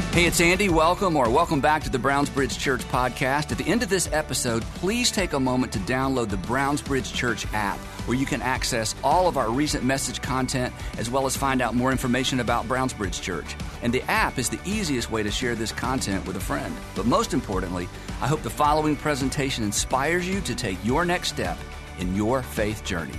Hey, it's Andy. Welcome back to the Brownsbridge Church podcast. At the end of this episode, please take a moment to download the Brownsbridge Church app, where you can access all of our recent message content, as well as find out more information about Brownsbridge Church. And the app is the easiest way to share this content with a friend. But most importantly, I hope the following presentation inspires you to take your next step in your faith journey.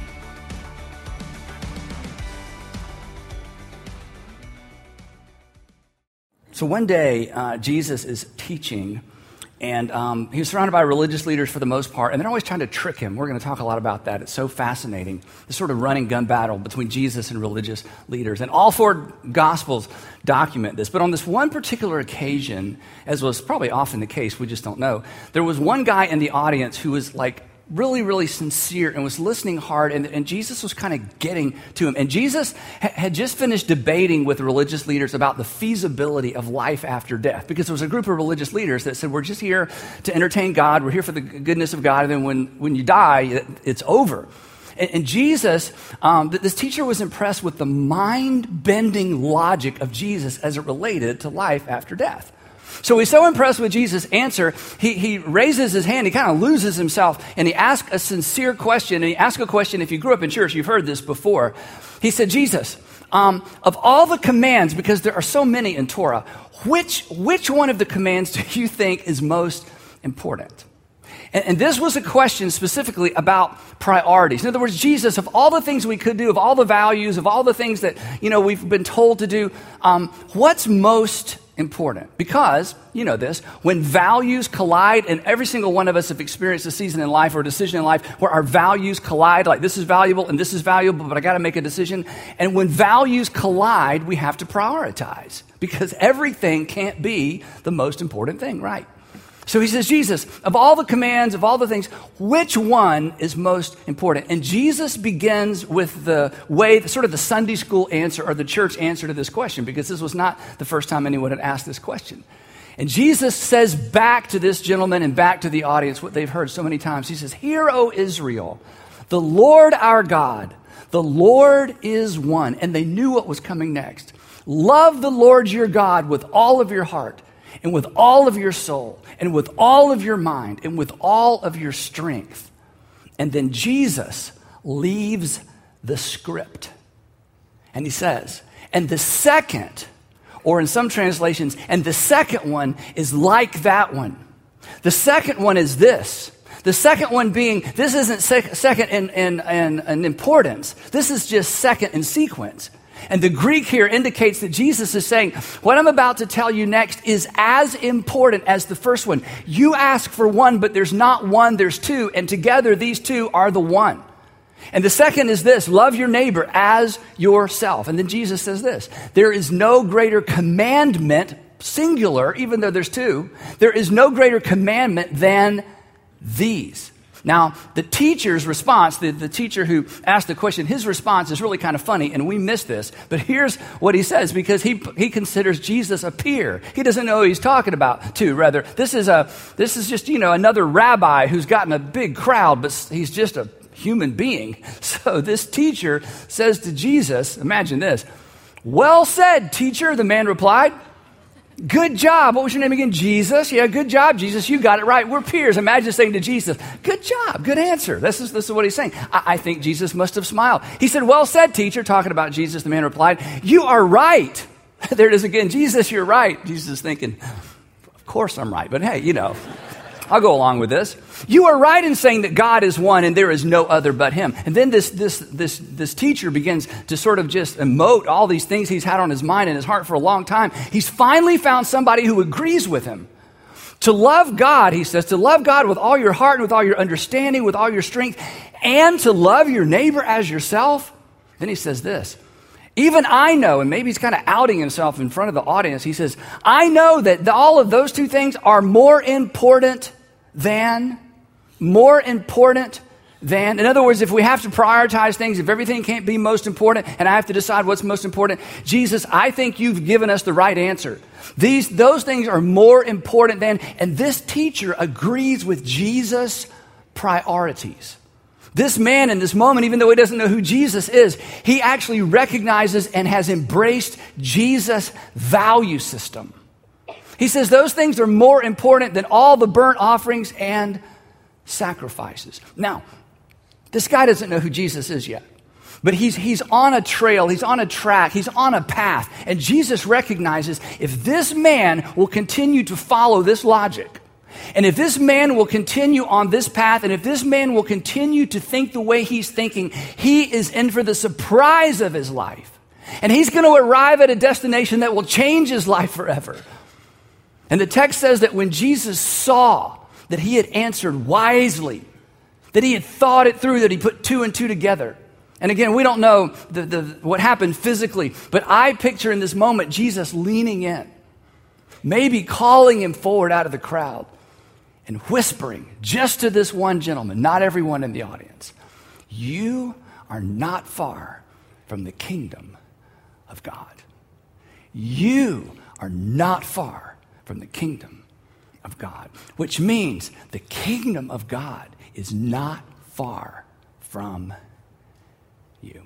So one day, Jesus is teaching, and he was surrounded by religious leaders for the most part, and they're always trying to trick him. We're going to talk a lot about that. It's so fascinating, this sort of running gun battle between Jesus and religious leaders. And all four Gospels document this. But on this one particular occasion, as was probably often the case, we just don't know, there was one guy in the audience who was like really, really sincere and was listening hard, and Jesus was kind of getting to him. And Jesus had just finished debating with religious leaders about the feasibility of life after death, because there was a group of religious leaders that said, we're just here to entertain God, we're here for the goodness of God, and then when you die, it's over. And Jesus, this teacher was impressed with the mind-bending logic of Jesus as it related to life after death. So he's so impressed with Jesus' answer, he raises his hand, he kind of loses himself, and he asks a sincere question. And he asks a question, if you grew up in church, you've heard this before. He said, Jesus, of all the commands, because there are so many in Torah, which one of the commands do you think is most important? And this was a question specifically about priorities. In other words, Jesus, of all the things we could do, of all the values, of all the things that, we've been told to do, what's most important? Because, you know this, when values collide, and every single one of us have experienced a season in life or a decision in life where our values collide, like this is valuable and this is valuable, but I got to make a decision. And when values collide, we have to prioritize, because everything can't be the most important thing, right? So he says, Jesus, of all the commands, of all the things, which one is most important? And Jesus begins with sort of the Sunday school answer or the church answer to this question, because this was not the first time anyone had asked this question. And Jesus says back to this gentleman and back to the audience what they've heard so many times. He says, "Hear, O Israel, the Lord our God, the Lord is one." And they knew what was coming next. "Love the Lord your God with all of your heart, and with all of your soul, and with all of your mind, and with all of your strength." And then Jesus leaves the script. And he says, and the second, or in some translations, and the second one is like that one. The second one is this. The second one being, this isn't second in importance. This is just second in sequence. And the Greek here indicates that Jesus is saying, what I'm about to tell you next is as important as the first one. You ask for one, but there's not one, there's two. And together, these two are the one. And the second is this: love your neighbor as yourself. And then Jesus says this: there is no greater commandment, singular, even though there's two, there is no greater commandment than these. Now, the teacher's response, the teacher who asked the question, his response is really kind of funny, and we miss this. But here's what he says, because he considers Jesus a peer. He doesn't know who he's talking about, too. Rather, this is just, another rabbi who's gotten a big crowd, but he's just a human being. So this teacher says to Jesus, imagine this: "Well said, teacher," the man replied. "Good job." What was your name again? Jesus. Yeah, good job, Jesus. You got it right. We're peers. Imagine saying to Jesus, "Good job. Good answer." This is what he's saying. I think Jesus must have smiled. He said, "Well said, teacher," talking about Jesus. The man replied, "You are right." There it is again. "Jesus, you're right." Jesus is thinking, of course I'm right. But hey, I'll go along with this. "You are right in saying that God is one and there is no other but him." And then this teacher begins to sort of just emote all these things he's had on his mind and his heart for a long time. He's finally found somebody who agrees with him. To love God, he says, to love God with all your heart and with all your understanding, with all your strength, and to love your neighbor as yourself. Then he says this: "Even I know," and maybe he's kind of outing himself in front of the audience. He says, "I know that all of those two things are more important than. In other words, if we have to prioritize things, if everything can't be most important and I have to decide what's most important, Jesus, I think you've given us the right answer. Those things are more important than," and this teacher agrees with Jesus' priorities. This man in this moment, even though he doesn't know who Jesus is, he actually recognizes and has embraced Jesus' value system. He says those things are more important than all the burnt offerings and sacrifices. Now, this guy doesn't know who Jesus is yet. But he's on a trail, he's on a track, he's on a path. And Jesus recognizes if this man will continue to follow this logic, and if this man will continue on this path, and if this man will continue to think the way he's thinking, he is in for the surprise of his life. And he's going to arrive at a destination that will change his life forever. And the text says that when Jesus saw that he had answered wisely, that he had thought it through, that he put two and two together. And again, we don't know what happened physically, but I picture in this moment Jesus leaning in, maybe calling him forward out of the crowd and whispering just to this one gentleman, not everyone in the audience, you are not far from the kingdom of God. You are not far from the kingdom of God, which means the kingdom of God is not far from you.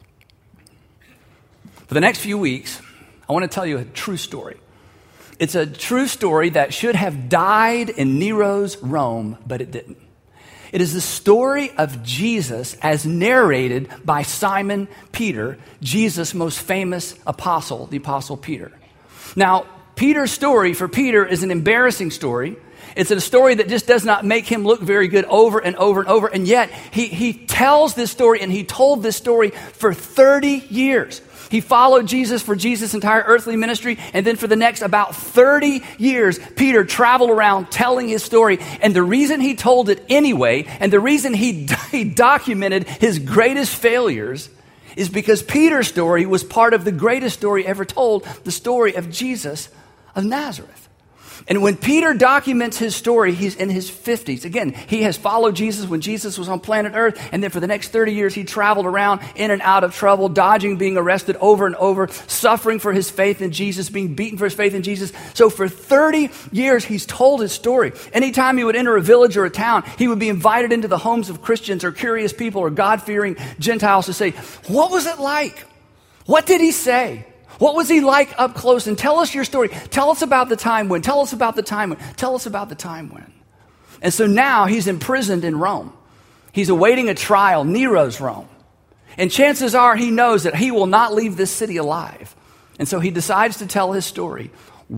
For the next few weeks, I want to tell you a true story. It's a true story that should have died in Nero's Rome, but it didn't. It is the story of Jesus as narrated by Simon Peter, Jesus' most famous apostle, the Apostle Peter. Now, Peter's story for Peter is an embarrassing story. It's a story that just does not make him look very good over and over and over. And yet, he tells this story, and he told this story for 30 years. He followed Jesus for Jesus' entire earthly ministry. And then for the next about 30 years, Peter traveled around telling his story. And the reason he told it anyway, and the reason he documented his greatest failures, is because Peter's story was part of the greatest story ever told, the story of Jesus of Nazareth. And when Peter documents his story, he's in his 50s. Again, he has followed Jesus when Jesus was on planet Earth. And then for the next 30 years, he traveled around in and out of trouble, dodging being arrested over and over, suffering for his faith in Jesus, being beaten for his faith in Jesus. So for 30 years, he's told his story. Anytime he would enter a village or a town, he would be invited into the homes of Christians or curious people or God-fearing Gentiles to say, what was it like? What did he say? What was he like up close? And tell us your story. Tell us about the time when. Tell us about the time when. Tell us about the time when. And so now he's imprisoned in Rome. He's awaiting a trial, Nero's Rome. And chances are he knows that he will not leave this city alive. And so he decides to tell his story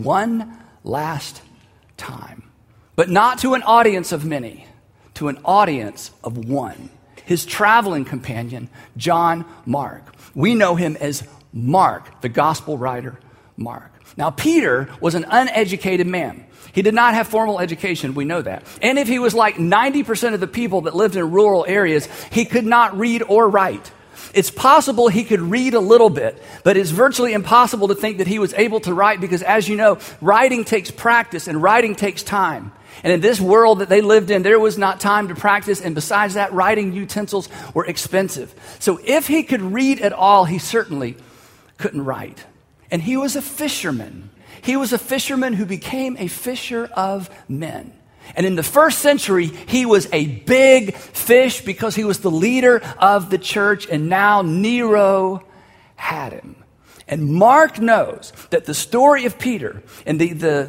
one last time. But not to an audience of many, to an audience of one. His traveling companion, John Mark. We know him as Mark, the gospel writer, Mark. Now, Peter was an uneducated man. He did not have formal education, we know that. And if he was like 90% of the people that lived in rural areas, he could not read or write. It's possible he could read a little bit, but it's virtually impossible to think that he was able to write because, as you know, writing takes practice and writing takes time. And in this world that they lived in, there was not time to practice. And besides that, writing utensils were expensive. So if he could read at all, he certainly couldn't write. And he was a fisherman. He was a fisherman who became a fisher of men. And in the first century, he was a big fish because he was the leader of the church. And now Nero had him. And Mark knows that the story of Peter and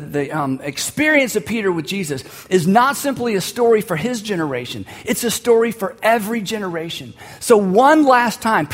the experience of Peter with Jesus is not simply a story for his generation. It's a story for every generation. So one last time,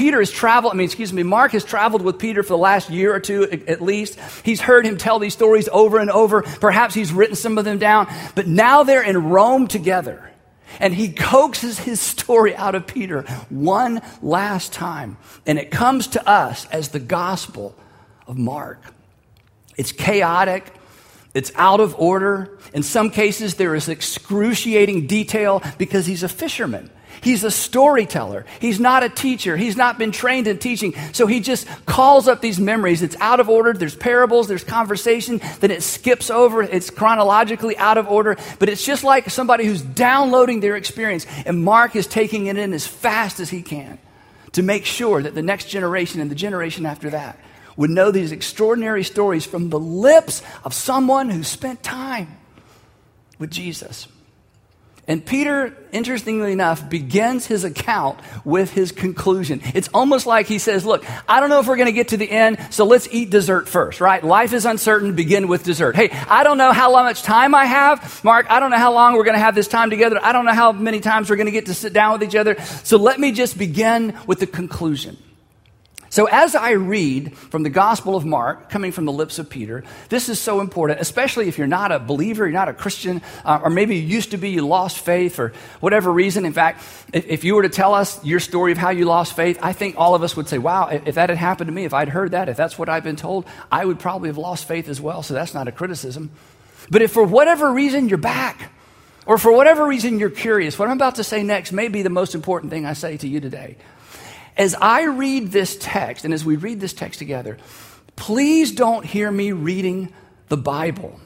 Mark has traveled with Peter for the last year or two at least. He's heard him tell these stories over and over. Perhaps he's written some of them down. But now they're in Rome together. And he coaxes his story out of Peter one last time. And it comes to us as the gospel of Mark. It's chaotic. It's out of order. In some cases, there is excruciating detail because he's a fisherman. He's a storyteller. He's not a teacher. He's not been trained in teaching. So he just calls up these memories. It's out of order. There's parables. There's conversation. Then it skips over. It's chronologically out of order. But it's just like somebody who's downloading their experience. And Mark is taking it in as fast as he can to make sure that the next generation and the generation after that would know these extraordinary stories from the lips of someone who spent time with Jesus. And Peter, interestingly enough, begins his account with his conclusion. It's almost like he says, look, I don't know if we're going to get to the end, so let's eat dessert first, right? Life is uncertain, begin with dessert. Hey, I don't know how much time I have. Mark, I don't know how long we're going to have this time together. I don't know how many times we're going to get to sit down with each other. So let me just begin with the conclusion. So as I read from the Gospel of Mark, coming from the lips of Peter, this is so important, especially if you're not a believer, you're not a Christian, or maybe you used to be, you lost faith for whatever reason. In fact, if you were to tell us your story of how you lost faith, I think all of us would say, wow, if that had happened to me, if I'd heard that, if that's what I've been told, I would probably have lost faith as well. So that's not a criticism. But if for whatever reason you're back, or for whatever reason you're curious, what I'm about to say next may be the most important thing I say to you today. As I read this text, and as we read this text together, please don't hear me reading the Bible.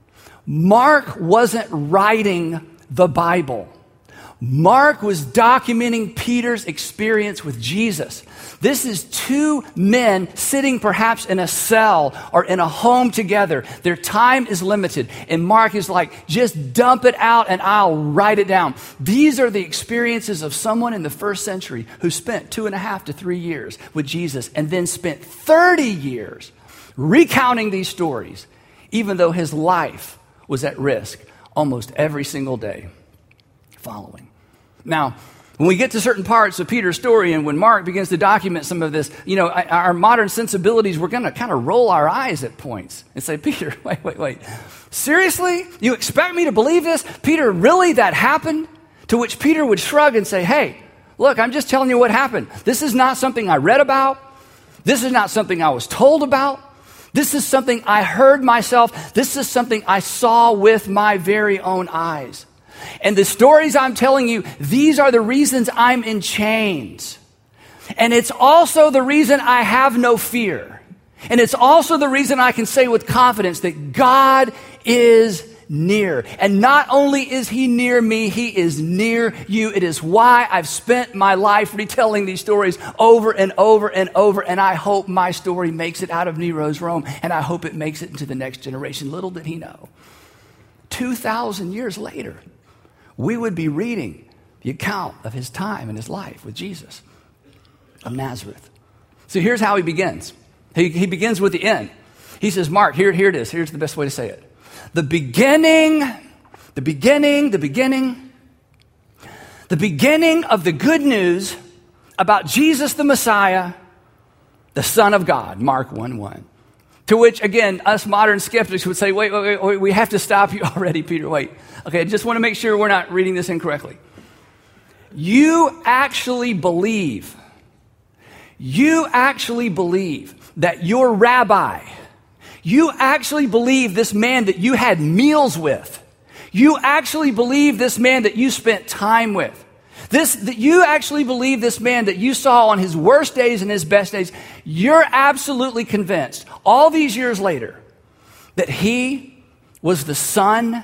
Mark wasn't writing the Bible. Mark was documenting Peter's experience with Jesus. This is two men sitting perhaps in a cell or in a home together. Their time is limited. And Mark is like, just dump it out and I'll write it down. These are the experiences of someone in the first century who spent 2.5 to 3 years with Jesus and then spent 30 years recounting these stories, even though his life was at risk almost every single day following. Now, when we get to certain parts of Peter's story and when Mark begins to document some of this, our modern sensibilities, we're going to kind of roll our eyes at points and say, Peter, wait. Seriously? You expect me to believe this? Peter, really that happened? To which Peter would shrug and say, hey, look, I'm just telling you what happened. This is not something I read about. This is not something I was told about. This is something I heard myself. This is something I saw with my very own eyes. And the stories I'm telling you, these are the reasons I'm in chains. And it's also the reason I have no fear. And it's also the reason I can say with confidence that God is near. And not only is he near me, he is near you. It is why I've spent my life retelling these stories over and over and over. And I hope my story makes it out of Nero's Rome. And I hope it makes it into the next generation. Little did he know, 2,000 years later, we would be reading the account of his time and his life with Jesus of Nazareth. So here's how he begins. He begins with the end. He says, Mark, here it is. Here's the best way to say it. The beginning of the good news about Jesus the Messiah, the Son of God, Mark 1:1. To which, again, us modern skeptics would say, wait, we have to stop you already, Peter, wait. Okay, I just want to make sure we're not reading this incorrectly. You actually believe that your rabbi, you actually believe this man that you had meals with, you actually believe this man that you spent time with, that you actually believe this man that you saw on his worst days and his best days, you're absolutely convinced all these years later that he was the Son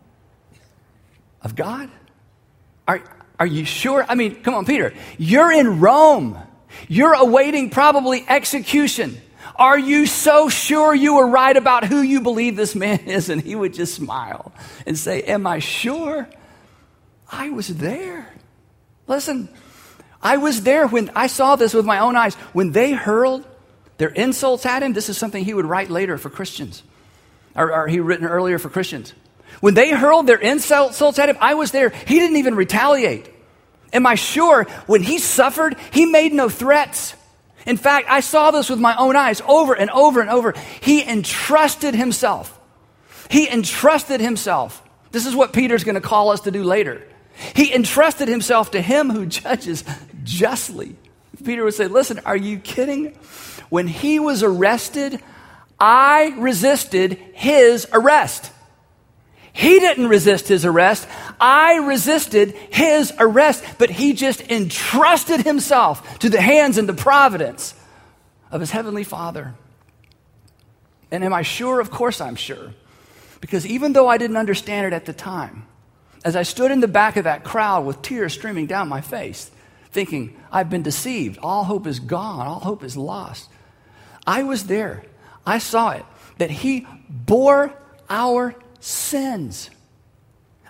of God? Are you sure? I mean, come on, Peter. You're in Rome. You're awaiting probably execution. Are you so sure you were right about who you believe this man is? And he would just smile and say, am I sure? I was there. Listen, I was there when I saw this with my own eyes. When they hurled their insults at him, this is something he would write later for Christians, or he written earlier for Christians. When they hurled their insults at him, I was there. He didn't even retaliate. Am I sure when he suffered, he made no threats? In fact, I saw this with my own eyes over and over and over. He entrusted himself. This is what Peter's going to call us to do later. He entrusted himself to him who judges justly. Peter would say, listen, are you kidding? When he was arrested, I resisted his arrest. He didn't resist his arrest. I resisted his arrest, but he just entrusted himself to the hands and the providence of his heavenly Father. And am I sure? Of course I'm sure. Because even though I didn't understand it at the time, as I stood in the back of that crowd with tears streaming down my face, thinking, I've been deceived. All hope is gone. All hope is lost. I was there. I saw it, that he bore our sins.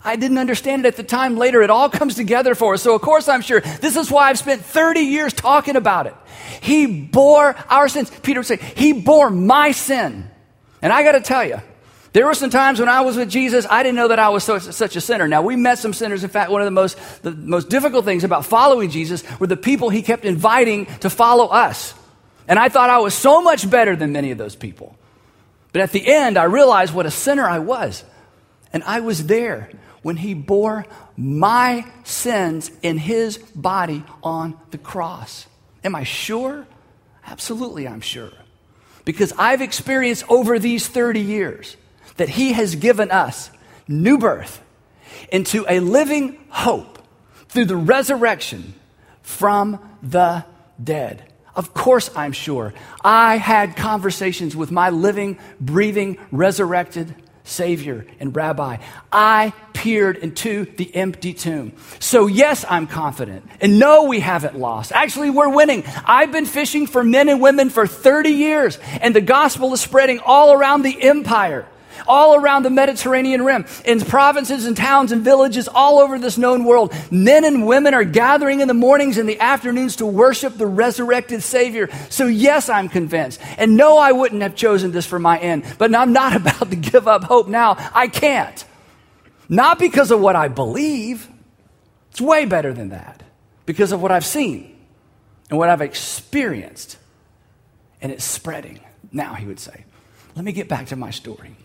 I didn't understand it at the time. Later, it all comes together for us. So, of course, I'm sure this is why I've spent 30 years talking about it. He bore our sins. Peter would say, he bore my sin. And I got to tell you, there were some times when I was with Jesus, I didn't know that I was such a sinner. Now, we met some sinners. In fact, one of the most difficult things about following Jesus were the people he kept inviting to follow us. And I thought I was so much better than many of those people. But at the end, I realized what a sinner I was. And I was there when he bore my sins in his body on the cross. Am I sure? Absolutely, I'm sure. Because I've experienced over these 30 years that he has given us new birth into a living hope through the resurrection from the dead. Of course, I'm sure. I had conversations with my living, breathing, resurrected Savior and Rabbi. I peered into the empty tomb. So yes, I'm confident. And no, we haven't lost. Actually, we're winning. I've been fishing for men and women for 30 years, and the gospel is spreading all around the empire, all around the Mediterranean rim, in provinces and towns and villages all over this known world. Men and women are gathering in the mornings and the afternoons to worship the resurrected Savior. So yes, I'm convinced. And no, I wouldn't have chosen this for my end. But I'm not about to give up hope now. I can't. Not because of what I believe. It's way better than that. Because of what I've seen and what I've experienced. And it's spreading. Now, he would say, let me get back to my story.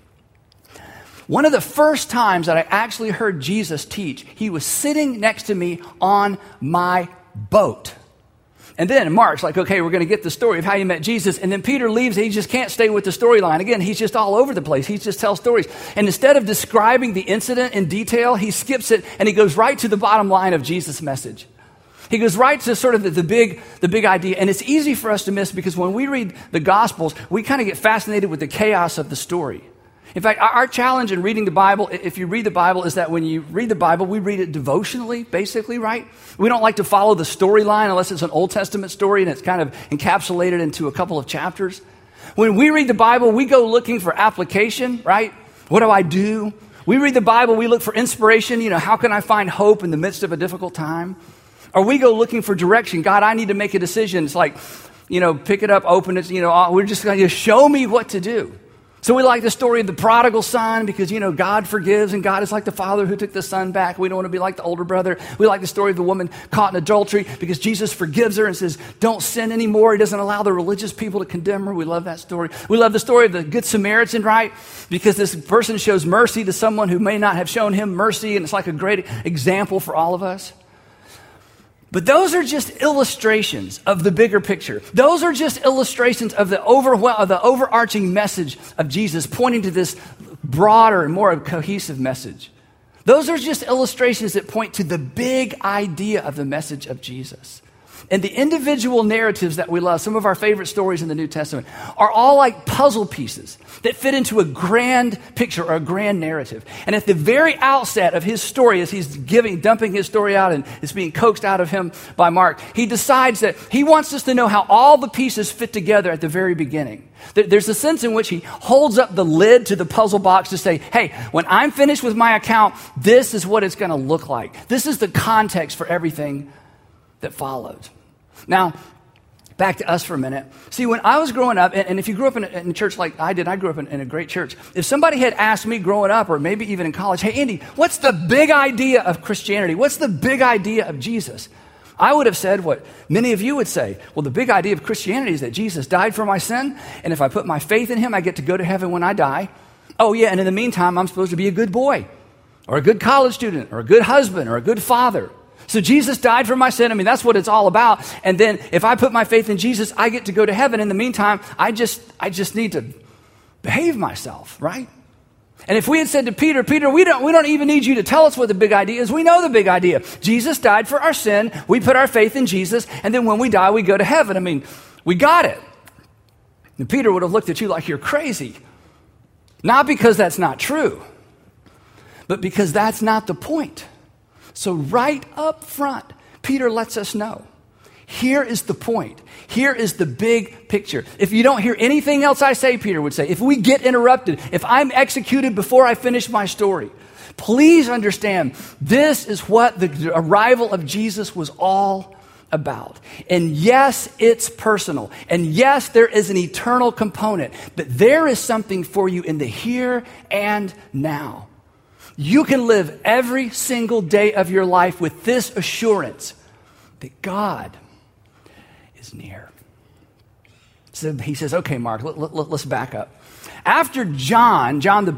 One of the first times that I actually heard Jesus teach, he was sitting next to me on my boat. And then Mark's like, okay, we're going to get the story of how you met Jesus. And then Peter leaves. He just can't stay with the storyline. Again, he's just all over the place. He just tells stories. And instead of describing the incident in detail, he skips it and he goes right to the bottom line of Jesus' message. He goes right to sort of the big idea. And it's easy for us to miss because when we read the Gospels, we kind of get fascinated with the chaos of the story. In fact, our challenge in reading the Bible, if you read the Bible, is that when you read the Bible, we read it devotionally, basically, right? We don't like to follow the storyline unless it's an Old Testament story and it's kind of encapsulated into a couple of chapters. When we read the Bible, we go looking for application, right? What do I do? We read the Bible, we look for inspiration. How can I find hope in the midst of a difficult time? Or we go looking for direction. God, I need to make a decision. It's like, pick it up, open it. We're just going to show me what to do. So we like the story of the prodigal son because, God forgives and God is like the father who took the son back. We don't want to be like the older brother. We like the story of the woman caught in adultery because Jesus forgives her and says, don't sin anymore. He doesn't allow the religious people to condemn her. We love that story. We love the story of the Good Samaritan, right? Because this person shows mercy to someone who may not have shown him mercy, and it's like a great example for all of us. But those are just illustrations of the bigger picture. Those are just illustrations of the overarching message of Jesus, pointing to this broader and more cohesive message. Those are just illustrations that point to the big idea of the message of Jesus. And the individual narratives that we love, some of our favorite stories in the New Testament, are all like puzzle pieces that fit into a grand picture or a grand narrative. And at the very outset of his story, as he's dumping his story out and it's being coaxed out of him by Mark, he decides that he wants us to know how all the pieces fit together at the very beginning. There's a sense in which he holds up the lid to the puzzle box to say, hey, when I'm finished with my account, this is what it's going to look like. This is the context for everything that followed. Now, back to us for a minute. See, when I was growing up, and if you grew up in a church like I did, I grew up in a great church. If somebody had asked me growing up, or maybe even in college, hey, Andy, what's the big idea of Christianity? What's the big idea of Jesus? I would have said what many of you would say. Well, the big idea of Christianity is that Jesus died for my sin, and if I put my faith in him, I get to go to heaven when I die. Oh, yeah, and in the meantime, I'm supposed to be a good boy, or a good college student, or a good husband, or a good father. So Jesus died for my sin. That's what it's all about. And then if I put my faith in Jesus, I get to go to heaven. In the meantime, I just need to behave myself, right? And if we had said to Peter, we don't even need you to tell us what the big idea is. We know the big idea. Jesus died for our sin. We put our faith in Jesus. And then when we die, we go to heaven. We got it. And Peter would have looked at you like you're crazy. Not because that's not true, but because that's not the point. So right up front, Peter lets us know, here is the point. Here is the big picture. If you don't hear anything else I say, Peter would say, if we get interrupted, if I'm executed before I finish my story, Please understand, this is what the arrival of Jesus was all about. And yes, it's personal. And yes, there is an eternal component. But there is something for you in the here and now. You can live every single day of your life with this assurance that God is near. So he says, okay, Mark, let's back up. After John the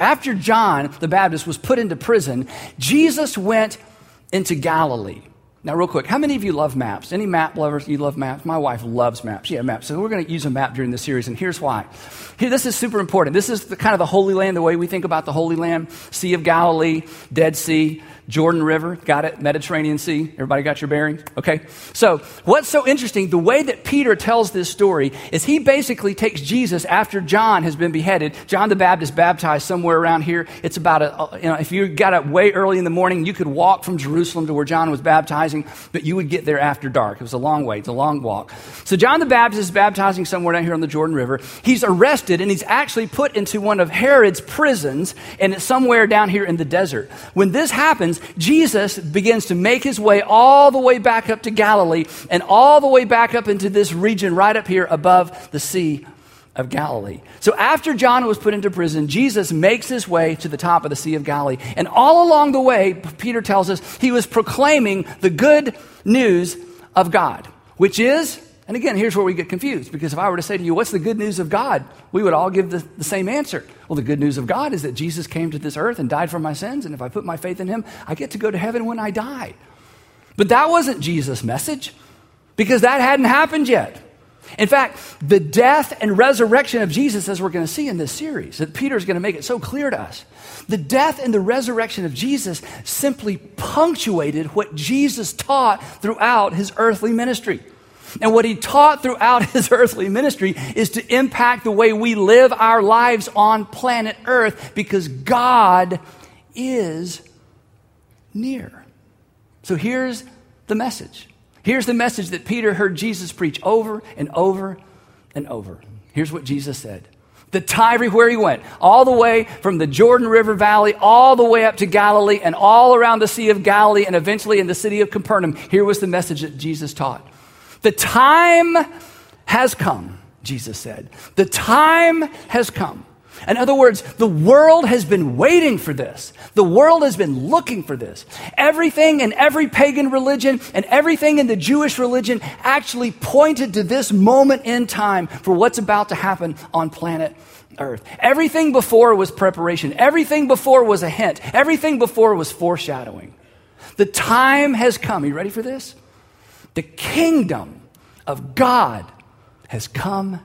Baptist was put into prison, Jesus went into Galilee. Now, real quick, how many of you love maps? Any map lovers? You love maps? My wife loves maps. She has maps. So we're going to use a map during this series, and here's why. Here, this is super important. This is kind of the Holy Land, the way we think about the Holy Land. Sea of Galilee, Dead Sea, Jordan River, got it? Mediterranean Sea. Everybody got your bearings? Okay. So what's so interesting, the way that Peter tells this story is he basically takes Jesus after John has been beheaded. John the Baptist baptized somewhere around here. It's about, if you got up way early in the morning, you could walk from Jerusalem to where John was baptizing, but you would get there after dark. It was a long way. It's a long walk. So John the Baptist is baptizing somewhere down here on the Jordan River. He's arrested, and he's actually put into one of Herod's prisons, and it's somewhere down here in the desert. When this happens, Jesus begins to make his way all the way back up to Galilee and all the way back up into this region right up here above the Sea of Galilee. So after John was put into prison, Jesus makes his way to the top of the Sea of Galilee. And all along the way, Peter tells us, he was proclaiming the good news of God, which is, and again, here's where we get confused, because if I were to say to you, what's the good news of God? We would all give the same answer. Well, the good news of God is that Jesus came to this earth and died for my sins, and if I put my faith in him, I get to go to heaven when I die. But that wasn't Jesus' message, because that hadn't happened yet. In fact, the death and resurrection of Jesus, as we're going to see in this series, that Peter's going to make it so clear to us, the death and the resurrection of Jesus simply punctuated what Jesus taught throughout his earthly ministry. And what he taught throughout his earthly ministry is to impact the way we live our lives on planet Earth, because God is near. So here's the message. Here's the message that Peter heard Jesus preach over and over and over. Here's what Jesus said. The time everywhere he went, all the way from the Jordan River Valley, all the way up to Galilee, and all around the Sea of Galilee, and eventually in the city of Capernaum, here was the message that Jesus taught. The time has come, Jesus said. The time has come. In other words, the world has been waiting for this. The world has been looking for this. Everything in every pagan religion and everything in the Jewish religion actually pointed to this moment in time for what's about to happen on planet Earth. Everything before was preparation. Everything before was a hint. Everything before was foreshadowing. The time has come. Are you ready for this? The kingdom of God has come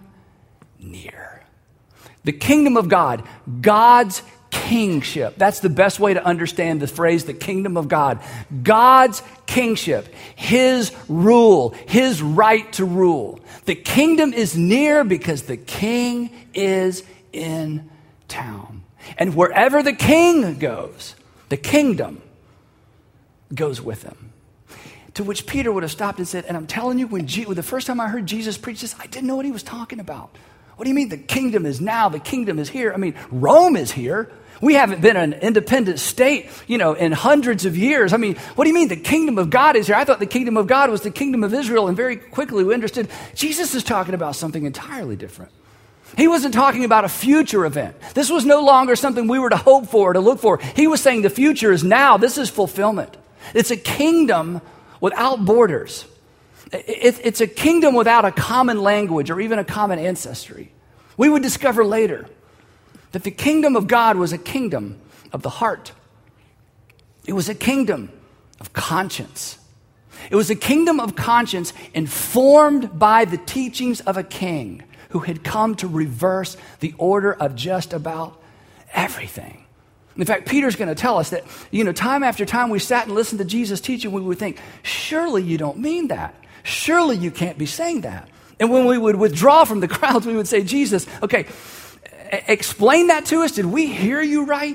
near. The kingdom of God, God's kingship. That's the best way to understand the phrase, the kingdom of God. God's kingship, his rule, his right to rule. The kingdom is near because the king is in town. And wherever the king goes, the kingdom goes with him. To which Peter would have stopped and said, and I'm telling you, when the first time I heard Jesus preach this, I didn't know what he was talking about. What do you mean the kingdom is now, the kingdom is here? I mean, Rome is here. We haven't been an independent state, in hundreds of years. I mean, what do you mean the kingdom of God is here? I thought the kingdom of God was the kingdom of Israel, and very quickly we understood Jesus is talking about something entirely different. He wasn't talking about a future event. This was no longer something we were to hope for, to look for. He was saying the future is now. This is fulfillment. It's a kingdom without borders. It's a kingdom without a common language or even a common ancestry. We would discover later that the kingdom of God was a kingdom of the heart. It was a kingdom of conscience. It was a kingdom of conscience informed by the teachings of a king who had come to reverse the order of just about everything. In fact, Peter's going to tell us that, time after time we sat and listened to Jesus teaching, we would think, surely you don't mean that. Surely you can't be saying that. And when we would withdraw from the crowds, we would say, Jesus, okay, explain that to us. Did we hear you right?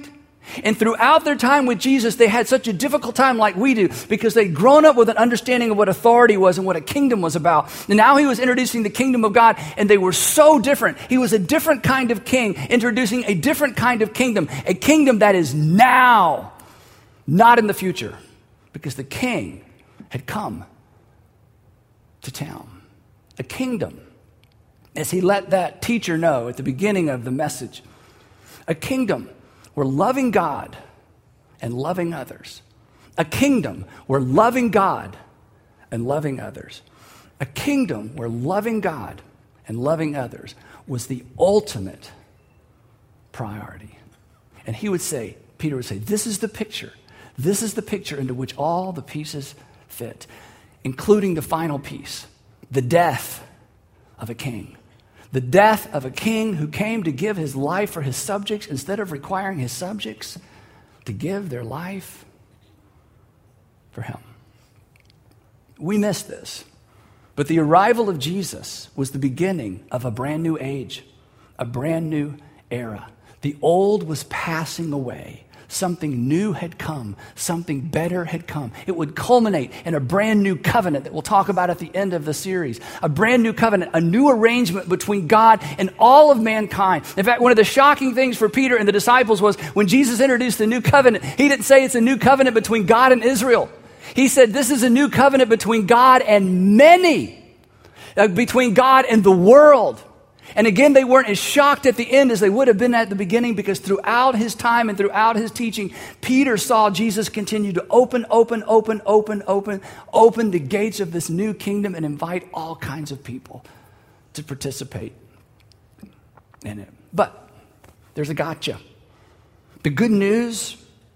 And throughout their time with Jesus, they had such a difficult time like we do because they'd grown up with an understanding of what authority was and what a kingdom was about. And now he was introducing the kingdom of God, and they were so different. He was a different kind of king, introducing a different kind of kingdom, a kingdom that is now, not in the future, because the king had come to town. A kingdom, as he let that teacher know at the beginning of the message, a kingdom where loving God and loving others. A kingdom where loving God and loving others. A kingdom where loving God and loving others was the ultimate priority. And he would say, Peter would say, this is the picture. This is the picture into which all the pieces fit, including the final piece, the death of a king. The death of a king who came to give his life for his subjects instead of requiring his subjects to give their life for him. We miss this. But the arrival of Jesus was the beginning of a brand new age, a brand new era. The old was passing away. Something new had come. Something better had come. It would culminate in a brand new covenant that we'll talk about at the end of the series. A brand new covenant, a new arrangement between God and all of mankind. In fact, one of the shocking things for Peter and the disciples was when Jesus introduced the new covenant, he didn't say it's a new covenant between God and Israel. He said this is a new covenant between God and many, between God and the world. And again, they weren't as shocked at the end as they would have been at the beginning, because throughout his time and throughout his teaching, Peter saw Jesus continue to open the gates of this new kingdom and invite all kinds of people to participate in it. But there's a gotcha. The good news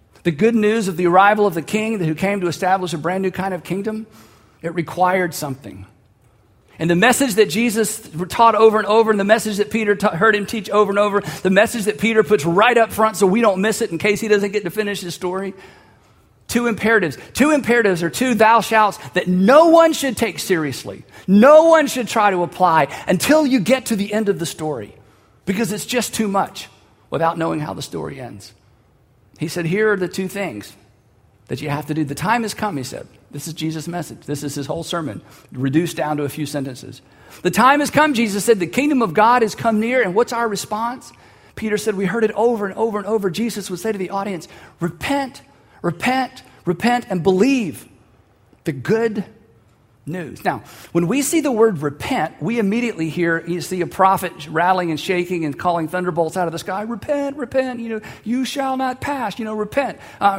of the arrival of the king who came to establish a brand new kind of kingdom, it required something. And the message that Jesus taught over and over, and the message that Peter heard him teach over and over, the message that Peter puts right up front so we don't miss it in case he doesn't get to finish his story. Two imperatives. Two imperatives are two thou shalt that no one should take seriously. No one should try to apply until you get to the end of the story, because it's just too much without knowing how the story ends. He said, here are the two things that you have to do. The time has come, he said. This is Jesus' message. This is his whole sermon, reduced down to a few sentences. The time has come, Jesus said. The kingdom of God has come near. And what's our response? Peter said, we heard it over and over and over. Jesus would say to the audience, repent, repent, repent, and believe the good news. Now, when we see the word repent, we immediately you see a prophet rattling and shaking and calling thunderbolts out of the sky. Repent, repent, you shall not pass, repent.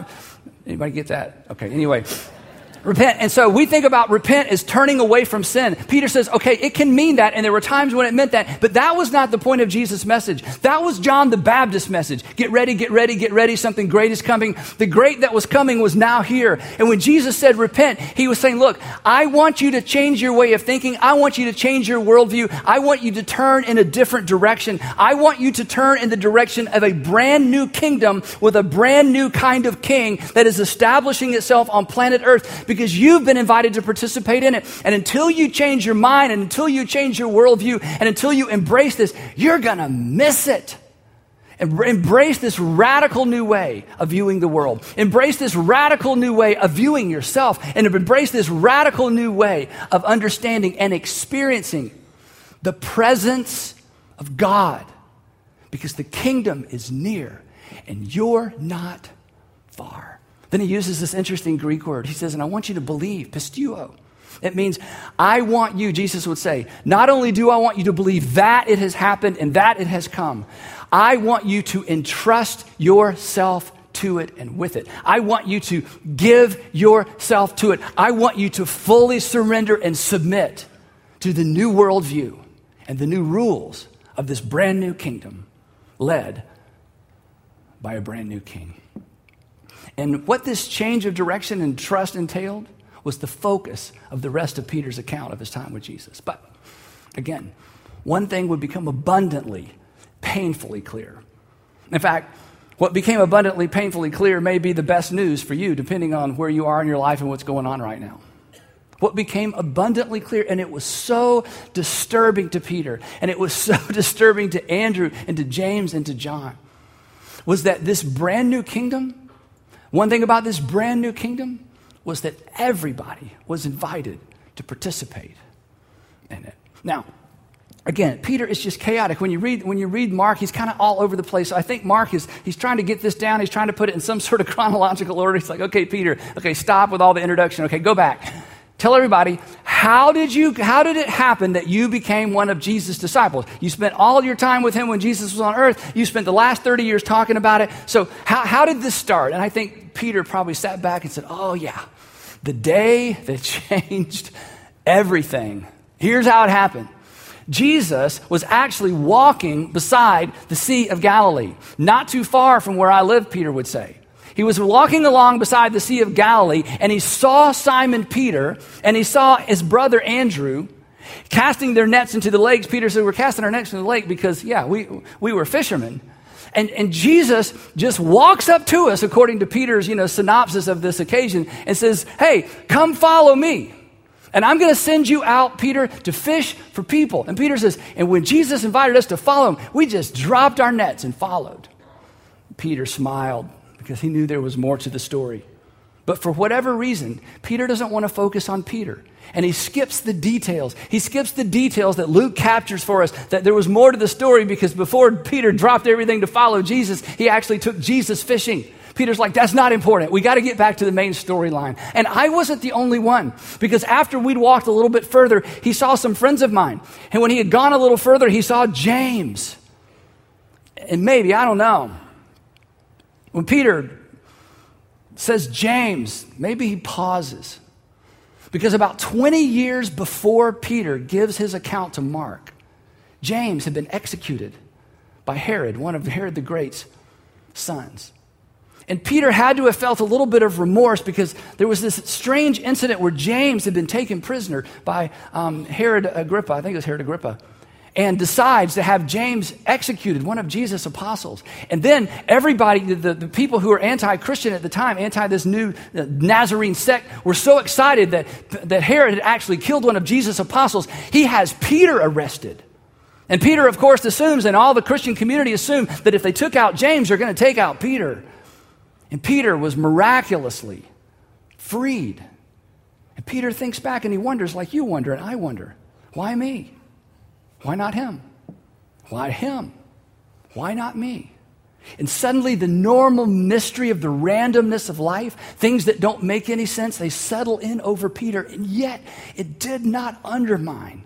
Anybody get that? Okay, anyway. Repent. And so we think about repent as turning away from sin. Peter says, okay, it can mean that, and there were times when it meant that, but that was not the point of Jesus' message. That was John the Baptist's message. Get ready, get ready, get ready. Something great is coming. The great that was coming was now here. And when Jesus said repent, he was saying, look, I want you to change your way of thinking. I want you to change your worldview. I want you to turn in a different direction. I want you to turn in the direction of a brand new kingdom with a brand new kind of king that is establishing itself on planet Earth, because you've been invited to participate in it. And until you change your mind, and until you change your worldview, and until you embrace this, you're going to miss it. And embrace this radical new way of viewing the world. Embrace this radical new way of viewing yourself. And embrace this radical new way of understanding and experiencing the presence of God. Because the kingdom is near, and you're not far. Then he uses this interesting Greek word. He says, and I want you to believe, pisteuo. It means, I want you, Jesus would say, not only do I want you to believe that it has happened and that it has come, I want you to entrust yourself to it and with it. I want you to give yourself to it. I want you to fully surrender and submit to the new worldview and the new rules of this brand new kingdom led by a brand new king. And what this change of direction and trust entailed was the focus of the rest of Peter's account of his time with Jesus. But again, one thing would become abundantly, painfully clear. In fact, what became abundantly, painfully clear may be the best news for you, depending on where you are in your life and what's going on right now. What became abundantly clear, and it was so disturbing to Peter, and it was so disturbing to Andrew and to James and to John, was that this brand new kingdom, one thing about this brand new kingdom was that everybody was invited to participate in it. Now, again, Peter is just chaotic. When you read Mark, he's kind of all over the place. So I think Mark he's trying to get this down. He's trying to put it in some sort of chronological order. He's like, okay, Peter, okay, stop with all the introduction. Okay, go back. Tell everybody, how did it happen that you became one of Jesus' disciples? You spent all your time with him when Jesus was on earth. You spent the last 30 years talking about it. So how did this start? And I think Peter probably sat back and said, oh yeah, the day that changed everything. Here's how it happened. Jesus was actually walking beside the Sea of Galilee, not too far from where I live, Peter would say. He was walking along beside the Sea of Galilee, and he saw Simon Peter, and he saw his brother Andrew casting their nets into the lakes. Peter said, we're casting our nets into the lake because, yeah, we were fishermen. And Jesus just walks up to us, according to Peter's, synopsis of this occasion, and says, hey, come follow me. And I'm going to send you out, Peter, to fish for people. And Peter says, and when Jesus invited us to follow him, we just dropped our nets and followed. Peter smiled because he knew there was more to the story. But for whatever reason, Peter doesn't want to focus on Peter. And he skips the details. He skips the details that Luke captures for us, that there was more to the story because before Peter dropped everything to follow Jesus, he actually took Jesus fishing. Peter's like, that's not important. We got to get back to the main storyline. And I wasn't the only one, because after we'd walked a little bit further, he saw some friends of mine. And when he had gone a little further, he saw James. And maybe, I don't know, when Peter says James, maybe he pauses. Because about 20 years before Peter gives his account to Mark, James had been executed by Herod, one of Herod the Great's sons. And Peter had to have felt a little bit of remorse because there was this strange incident where James had been taken prisoner by Herod Agrippa, I think it was Herod Agrippa, and decides to have James executed, one of Jesus' apostles. And then everybody, the people who were anti-Christian at the time, anti this new Nazarene sect, were so excited that Herod had actually killed one of Jesus' apostles. He has Peter arrested. And Peter, of course, assumes, and all the Christian community assumed, that if they took out James, they're going to take out Peter. And Peter was miraculously freed. And Peter thinks back and he wonders, like you wonder and I wonder, why me? Why not him? Why him? Why not me? And suddenly the normal mystery of the randomness of life, things that don't make any sense, they settle in over Peter. And yet it did not undermine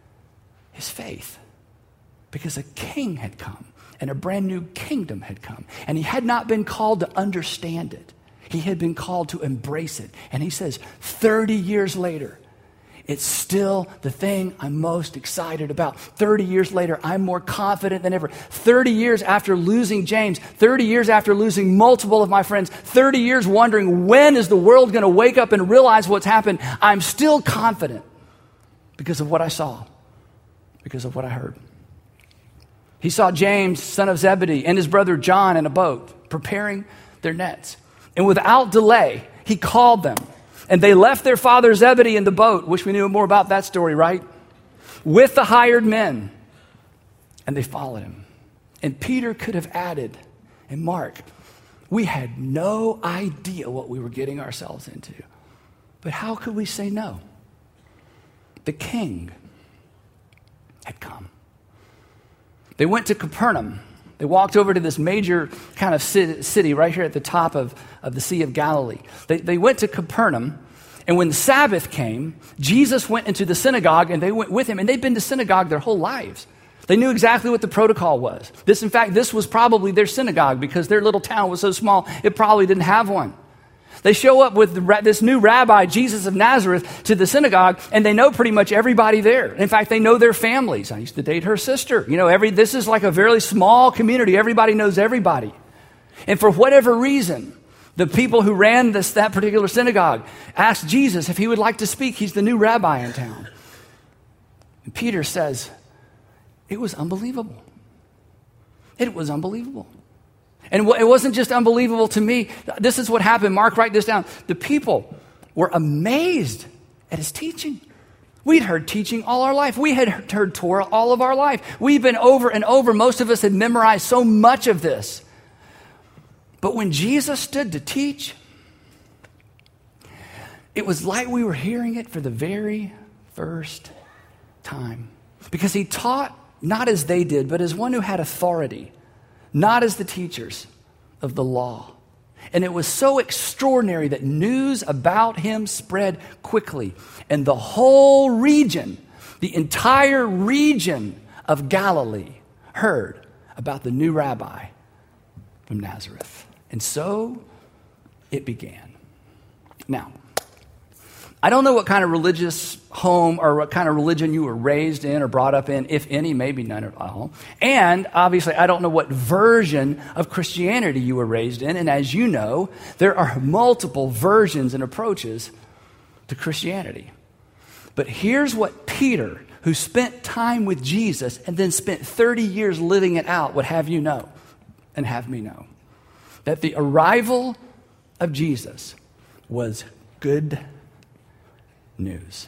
his faith, because a king had come and a brand new kingdom had come. And he had not been called to understand it. He had been called to embrace it. And he says, 30 years later, it's still the thing I'm most excited about. 30 years later, I'm more confident than ever. 30 years after losing James, 30 years after losing multiple of my friends, 30 years wondering when is the world going to wake up and realize what's happened, I'm still confident because of what I saw, because of what I heard. He saw James, son of Zebedee, and his brother John in a boat, preparing their nets. And without delay, he called them. And they left their father Zebedee in the boat. Wish we knew more about that story, right? With the hired men. And they followed him. And Peter could have added, and Mark, we had no idea what we were getting ourselves into. But how could we say no? The king had come. They went to Capernaum. They walked over to this major kind of city right here at the top of the Sea of Galilee. They went to Capernaum, and when the Sabbath came, Jesus went into the synagogue, and they went with him, and they'd been to synagogue their whole lives. They knew exactly what the protocol was. In fact, this was probably their synagogue because their little town was so small, it probably didn't have one. They show up with this new rabbi, Jesus of Nazareth, to the synagogue, and they know pretty much everybody there. In fact, they know their families. I used to date her sister. This is like a very small community. Everybody knows everybody. And for whatever reason, the people who ran that particular synagogue asked Jesus if he would like to speak. He's the new rabbi in town. And Peter says, it was unbelievable. It was unbelievable. And it wasn't just unbelievable to me. This is what happened. Mark, write this down. The people were amazed at his teaching. We'd heard teaching all our life. We had heard Torah all of our life. We've been over and over. Most of us had memorized so much of this. But when Jesus stood to teach, it was like we were hearing it for the very first time. Because he taught not as they did, but as one who had authority, not as the teachers of the law. And it was so extraordinary that news about him spread quickly. And the whole region, the entire region of Galilee, heard about the new rabbi from Nazareth. And so it began. Now, I don't know what kind of religious home or what kind of religion you were raised in or brought up in, if any, maybe none at all. And obviously, I don't know what version of Christianity you were raised in. And as you know, there are multiple versions and approaches to Christianity. But here's what Peter, who spent time with Jesus and then spent 30 years living it out, would have you know and have me know. That the arrival of Jesus was good news.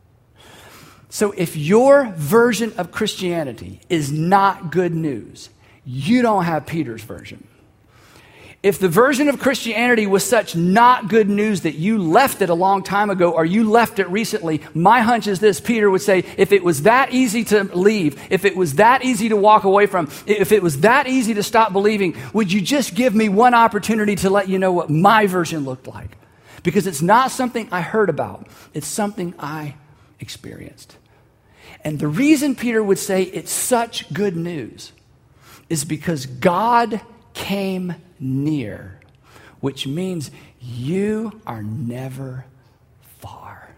So if your version of Christianity is not good news, you don't have Peter's version. If the version of Christianity was such not good news that you left it a long time ago or you left it recently, my hunch is this: Peter would say, if it was that easy to leave, if it was that easy to walk away from, if it was that easy to stop believing, would you just give me one opportunity to let you know what my version looked like? Because it's not something I heard about. It's something I experienced. And the reason Peter would say it's such good news is because God came near, which means you are never far.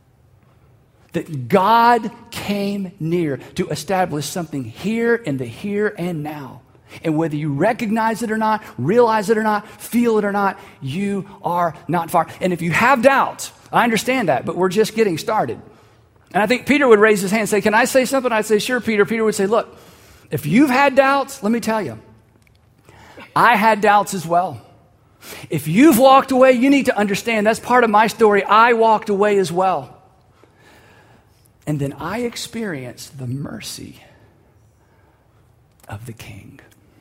That God came near to establish something here in the here and now. And whether you recognize it or not, realize it or not, feel it or not, you are not far. And if you have doubts, I understand that, but we're just getting started. And I think Peter would raise his hand and say, can I say something? I'd say, sure, Peter. Peter would say, look, if you've had doubts, let me tell you, I had doubts as well. If you've walked away, you need to understand that's part of my story. I walked away as well. And then I experienced the mercy of the King.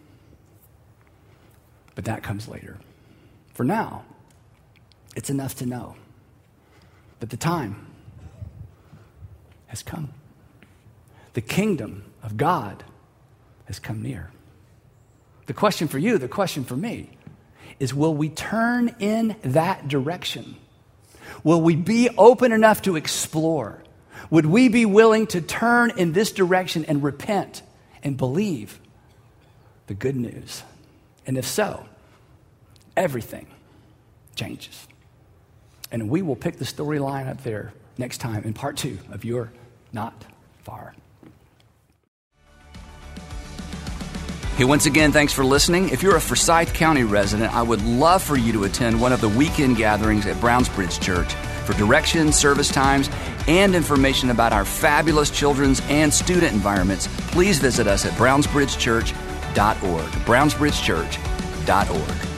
But that comes later. For now, it's enough to know that the time has come. The kingdom of God has come near. The question for you, the question for me, is will we turn in that direction? Will we be open enough to explore? Would we be willing to turn in this direction and repent and believe the good news? And if so, everything changes. And we will pick the storyline up there next time in part 2 of You're Not Far. Hey, once again, thanks for listening. If you're a Forsyth County resident, I would love for you to attend one of the weekend gatherings at Brownsbridge Church. For directions, service times, and information about our fabulous children's and student environments, please visit us at brownsbridgechurch.org. brownsbridgechurch.org.